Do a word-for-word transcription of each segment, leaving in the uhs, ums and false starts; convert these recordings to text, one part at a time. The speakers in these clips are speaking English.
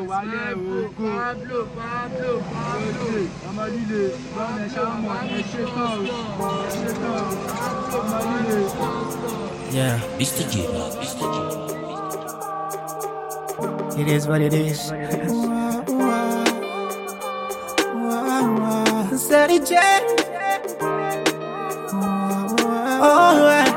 wálé ògo. Pablo, Pablo, Pablo. Ọmọ líle, bọ́ọ̀nù ẹ̀ṣẹ́ ọmọ ẹ̀ṣẹ́ tán o. Ẹ̀ṣẹ́ tán o. Ọmọ líle. Yeah, mister J, mister J. It is what it is. Sadie J. Alright.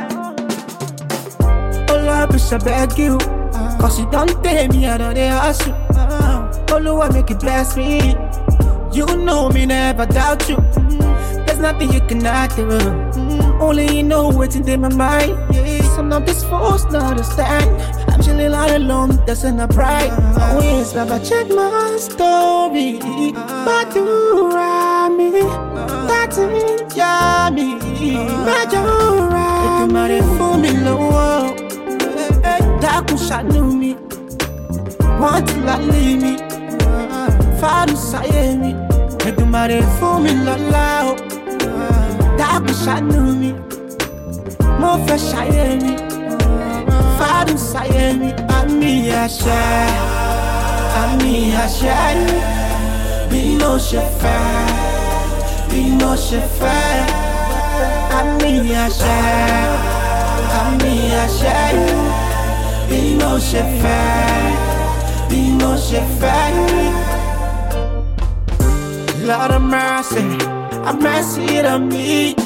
Oh Lord, bitch, I beg you. Cause you don't pay me, I don't ask you. Oh Lord, make it bless me. You know me, never doubt you. There's nothing you cannot do. Only you know what's in my mind. Some of this forced to understand. I'm chilling all alone, that's in a pride. Always never check my story. But do me, that's it, yeah, me. But you're right. If you might for me low, that could shadow me. Want to like leave me. Father say me. If you might for me low, that could shadow me. More fresh I hear me. Father say me. I'm me a share. I'm me a share. Be no chef. Be no chef. I'm me a share. I'm me a share. Be no chef. Be no chef. Lord of mercy, have mercy on me.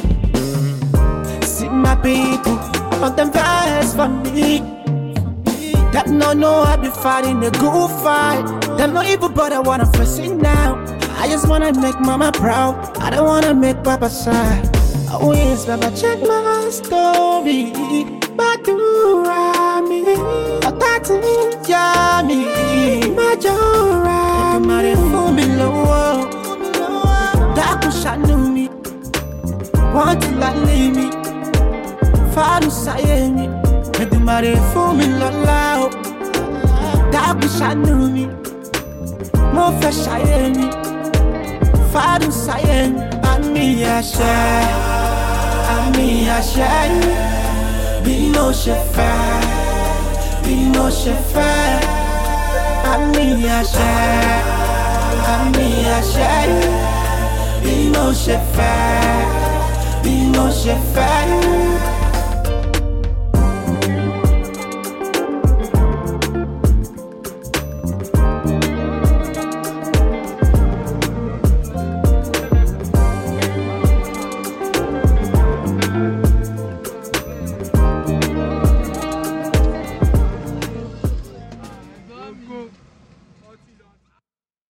My people, want them vibes for me. That no no I be fighting a good fight. Them no evil but I wanna face it now. I just wanna make mama proud. I don't wanna make papa sad. Always never check my story. But do me, I got to yeah me. My joy right, my for me low. That could shadow me. Want to like leave me. Father say me, make the money for me loud. That be shadow me, more fresh I hear me. Father say me, I'm me a share, I'm me a share. Be no chef, be no chef. I'm me a share, I'm me a share. Be no chef, be no chef.